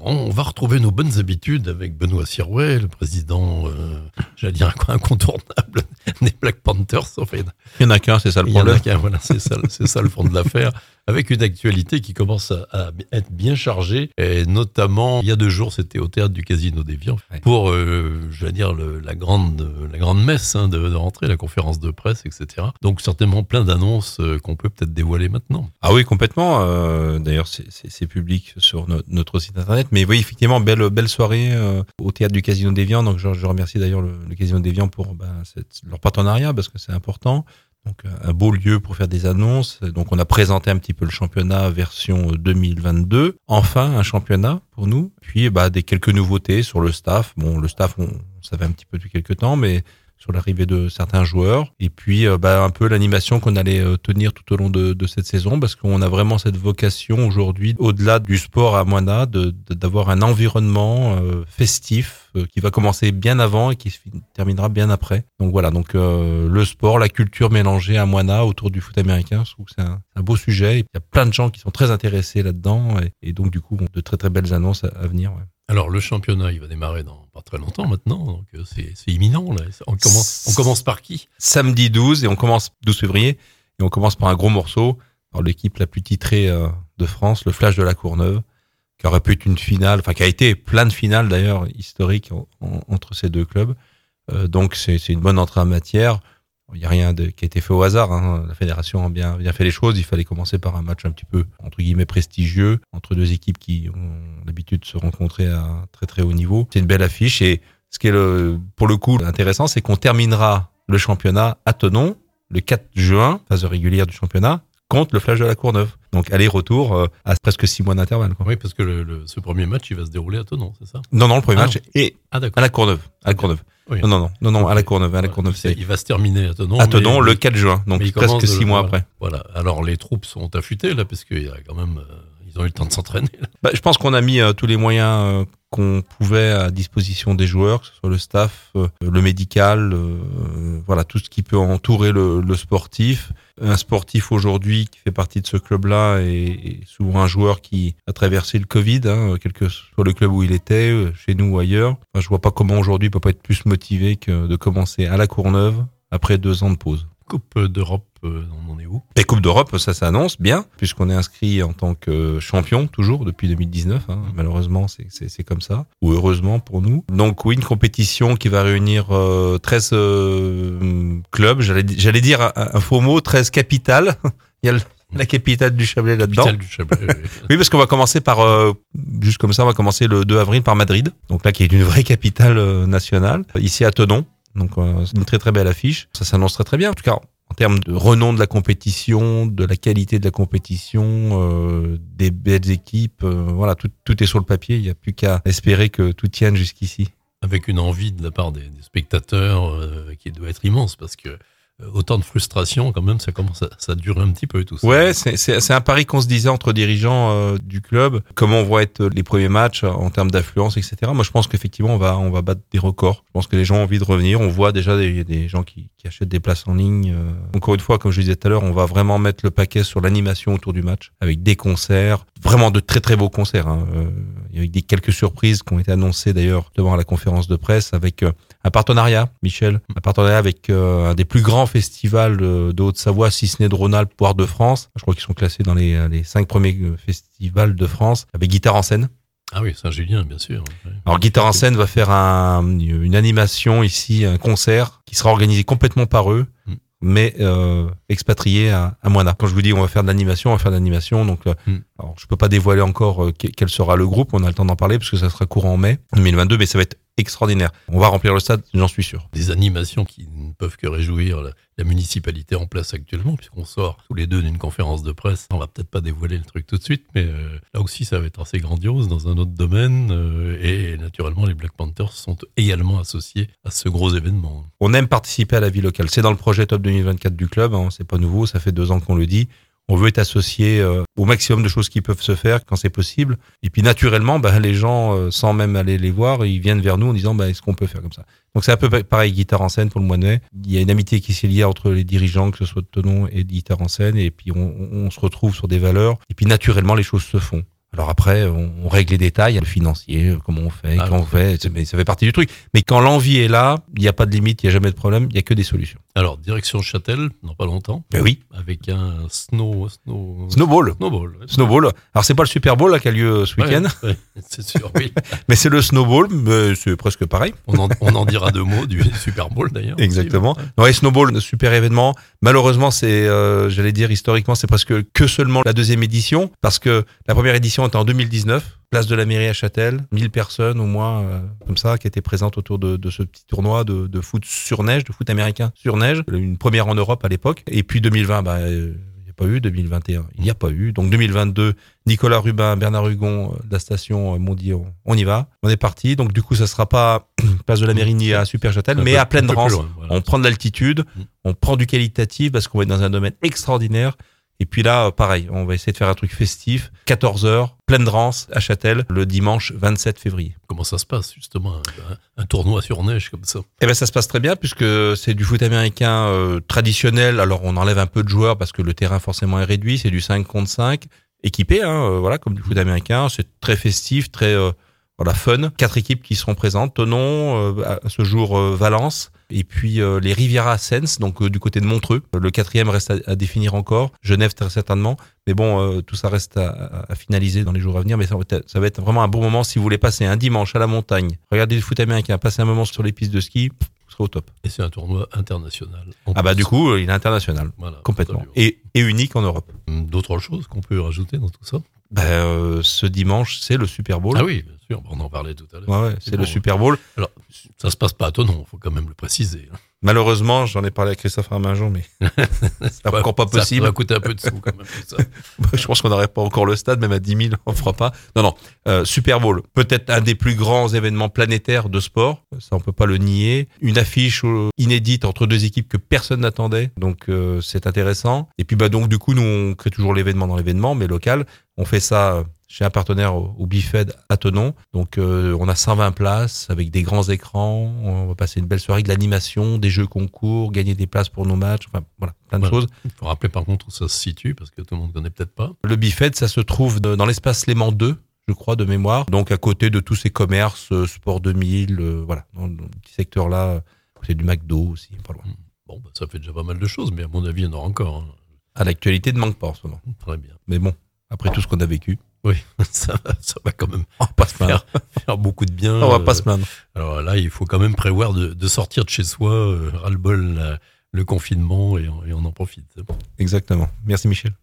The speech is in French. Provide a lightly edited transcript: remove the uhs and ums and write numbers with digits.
on va retrouver nos bonnes habitudes avec Benoît Sirouet, le président, j'allais dire incontournable des Black Panthers. Enfin, il n'y en a qu'un, c'est ça le il y en problème. a qu'un, voilà, c'est ça le fond de l'affaire. Avec une actualité qui commence à être bien chargée, et notamment, il y a 2 jours, c'était au théâtre du Casino d'Évian, pour, j'allais dire, la grande messe de rentrée, la conférence de presse, etc. Donc, certainement plein d'annonces qu'on peut peut-être dévoiler maintenant. Ah oui, complètement. D'ailleurs, c'est public sur notre site internet. Mais oui, effectivement, belle soirée au théâtre du Casino d'Évian. Donc, je remercie d'ailleurs le Casino d'Évian pour leur partenariat, parce que c'est important. Donc un beau lieu pour faire des annonces. Donc on a présenté un petit peu le championnat version 2022. Enfin un championnat pour nous. Puis des quelques nouveautés sur le staff. Bon, le staff on savait un petit peu depuis quelques temps, mais sur l'arrivée de certains joueurs. Et puis un peu l'animation qu'on allait tenir tout au long de cette saison, parce qu'on a vraiment cette vocation aujourd'hui, au-delà du sport à Moina, d'avoir un environnement festif qui va commencer bien avant et qui se terminera bien après. Donc voilà, le sport, la culture mélangée à Moina autour du foot américain, je trouve que c'est un beau sujet. Il y a plein de gens qui sont très intéressés là-dedans et donc du coup, de très très belles annonces à venir. Ouais. Alors le championnat, il va démarrer dans pas très longtemps maintenant, donc c'est imminent là. On commence par qui ? Samedi 12 et on commence 12 février et on commence par un gros morceau. Alors l'équipe la plus titrée de France, le Flash de la Courneuve, qui aurait pu être une finale, enfin qui a été plein de finales d'ailleurs historiques entre ces deux clubs. Donc c'est une bonne entrée en matière. Il n'y a rien qui a été fait au hasard. Hein. La fédération a bien fait les choses. Il fallait commencer par un match un petit peu, entre guillemets, prestigieux, entre 2 équipes qui ont l'habitude de se rencontrer à très très haut niveau. C'est une belle affiche. Et ce qui est pour le coup intéressant, c'est qu'on terminera le championnat à Thonon le 4 juin, phase régulière du championnat, contre le Flash de la Courneuve. Donc aller-retour à presque 6 mois d'intervalle. Quoi. Oui, parce que ce premier match, il va se dérouler à Thonon, c'est ça ? Non, le premier match est à la Courneuve. Oui. Non, à la Courneuve. À la Courneuve, il va se terminer à Thonon. À Thonon le 4 juin, donc presque 6 mois après. Voilà. Alors les troupes sont affûtées là, parce qu'il y a quand même, ils ont eu le temps de s'entraîner. Je pense qu'on a mis tous les moyens qu'on pouvait à disposition des joueurs, que ce soit le staff, le médical, voilà, tout ce qui peut entourer le sportif. Un sportif aujourd'hui qui fait partie de ce club-là est souvent un joueur qui a traversé le Covid, quel que soit le club où il était, chez nous ou ailleurs. Enfin, je vois pas comment aujourd'hui il peut pas être plus motivé que de commencer à la Courneuve après 2 ans de pause. Coupe d'Europe, on en est où ? Et Coupe d'Europe, ça s'annonce bien, puisqu'on est inscrit en tant que champion, toujours, depuis 2019. Malheureusement, c'est comme ça. Ou heureusement pour nous. Donc oui, une compétition qui va réunir 13 clubs. J'allais dire un faux mot, 13 capitales. Il y a la capitale du Chablais là-dedans. Capitale du Chablais, oui. Oui, parce qu'on va commencer par, juste comme ça, on va commencer le 2 avril par Madrid. Donc là, qui est une vraie capitale nationale. Ici à Thonon. Donc c'est une très très belle affiche. Ça s'annonce très très bien. En tout cas, en termes de renom de la compétition, de la qualité de la compétition, des belles équipes, voilà, tout est sur le papier. Il n'y a plus qu'à espérer que tout tienne jusqu'ici. Avec une envie de la part des spectateurs qui doit être immense, parce que autant de frustration quand même, ça dure un petit peu tout ça. Ouais, c'est un pari qu'on se disait entre dirigeants du club. Comment vont être les premiers matchs en termes d'affluence, etc. Moi, je pense qu'effectivement, on va battre des records. Je pense que les gens ont envie de revenir. On voit déjà des gens qui achètent des places en ligne. Encore une fois, comme je disais tout à l'heure, on va vraiment mettre le paquet sur l'animation autour du match, avec des concerts, vraiment de très très beaux concerts. Il y a eu quelques surprises qui ont été annoncées d'ailleurs devant la conférence de presse avec un partenariat, Michel, avec un des plus grands festivals de Haute-Savoie, si ce n'est de Rhône-Alpes, voire de France. Je crois qu'ils sont classés dans les 5 premiers festivals de France, avec Guitare en scène. Ah oui, Saint-Julien, bien sûr. Ouais. Alors Guitare en scène va faire une animation ici, un concert qui sera organisé complètement par eux, mais expatrié à Moina. Quand je vous dis on va faire de l'animation, Donc, alors, je peux pas dévoiler encore quel sera le groupe. On a le temps d'en parler parce que ça sera courant en mai 2022, mais ça va être extraordinaire. On va remplir le stade, j'en suis sûr. Des animations qui ne peuvent que réjouir la municipalité en place actuellement, puisqu'on sort tous les deux d'une conférence de presse. On va peut-être pas dévoiler le truc tout de suite, mais là aussi ça va être assez grandiose dans un autre domaine. Et naturellement, les Black Panthers sont également associés à ce gros événement. On aime participer à la vie locale. C'est dans le projet Top 2024 du club. C'est pas nouveau, ça fait 2 ans qu'on le dit. On veut être associé au maximum de choses qui peuvent se faire quand c'est possible. Et puis naturellement, les gens, sans même aller les voir, ils viennent vers nous en disant est-ce qu'on peut faire comme ça. Donc c'est un peu pareil, Guitare en scène pour le mois de mai. Il y a une amitié qui s'est liée entre les dirigeants, que ce soit de Thonon et de Guitare en scène. Et puis on se retrouve sur des valeurs. Et puis naturellement, les choses se font. Alors après, on règle les détails, le financier, comment on fait, quand on fait, mais ça fait partie du truc. Mais quand l'envie est là, il n'y a pas de limite, il n'y a jamais de problème, il n'y a que des solutions. Alors, direction Châtel, dans pas longtemps. Ben oui. Avec un snowball. Snowball. Ouais. Snowball. Alors c'est pas le Super Bowl là, qui a lieu ce week-end. Ouais, c'est sûr, oui. Mais c'est le snowball, mais c'est presque pareil. On en dira 2 mots du Super Bowl d'ailleurs. Exactement. Aussi, ouais. Ouais, snowball, super événement. Malheureusement, c'est, j'allais dire historiquement, c'est presque que seulement la deuxième édition, parce que la première édition était en 2019. Place de la mairie à Châtel, 1000 personnes au moins, comme ça, qui étaient présentes autour de ce petit tournoi de foot sur neige, de foot américain sur neige. Une première en Europe à l'époque. Et puis 2020, il n'y a pas eu. 2021, il n'y a pas eu. Donc 2022, Nicolas Rubin, Bernard Hugon de la station m'ont dit on y va. On est parti. Donc du coup, ça sera pas place de la mairie ni à Super Châtel, mais à pleine rance. Voilà. On prend de l'altitude, on prend du qualitatif parce qu'on va être dans un domaine extraordinaire. Et puis là, pareil, on va essayer de faire un truc festif. 14h, pleine rance à Châtel, le dimanche 27 février. Comment ça se passe, justement, un tournoi sur neige comme ça? Eh ben, ça se passe très bien puisque c'est du foot américain traditionnel. Alors, on enlève un peu de joueurs parce que le terrain forcément est réduit. C'est du 5 contre 5, équipé, voilà, comme du foot américain. C'est très festif, très fun. 4 équipes qui seront présentes. Thonon, à ce jour Valence. Et puis les Riviera Sens, donc du côté de Montreux. Le 4e reste à définir encore. Genève très certainement. Mais bon, tout ça reste à finaliser dans les jours à venir. Mais ça va être vraiment un bon moment si vous voulez passer un dimanche à la montagne, regarder le foot américain, passer un moment sur les pistes de ski, vous serez au top. Et c'est un tournoi international. Du coup, il est international. Voilà, complètement. Et unique en Europe. D'autres choses qu'on peut rajouter dans tout ça? Ce dimanche, c'est le Super Bowl. Ah oui, bien sûr, on en parlait tout à l'heure. Ouais, c'est le Super Bowl. Alors, ça se passe pas à Thonon, il faut quand même le préciser. Malheureusement, j'en ai parlé à Christophe Arminjon, mais c'est encore pas possible. Ça va coûter un peu de sous quand même, tout ça. Je pense qu'on n'aurait pas encore le stade, même à 10 000, on fera pas. Non, Super Bowl, peut-être un des plus grands événements planétaires de sport, ça on peut pas le nier. Une affiche inédite entre 2 équipes que personne n'attendait, donc c'est intéressant. Et puis donc du coup, nous on crée toujours l'événement dans l'événement, mais local. On fait ça chez un partenaire au Bifed à Thonon. Donc on a 120 places avec des grands écrans. On va passer une belle soirée, de l'animation, des jeux concours, gagner des places pour nos matchs. Enfin voilà, plein de choses. Il faut rappeler par contre où ça se situe parce que tout le monde ne connaît peut-être pas. Le Bifed, ça se trouve dans l'espace Léman 2, je crois, de mémoire. Donc à côté de tous ces commerces, Sport 2000, voilà, dans le petit secteur là, à côté du McDo aussi, pas loin. Bon, ça fait déjà pas mal de choses, mais à mon avis, il y en aura encore. Hein. À l'actualité ne manque pas en ce moment. Très bien. Mais bon, après tout ce qu'on a vécu. Oui, ça va quand même faire beaucoup de bien. On va pas se plaindre. Alors là, il faut quand même prévoir de sortir de chez soi, ras-le-bol le confinement et on en profite. Exactement. Merci Michel.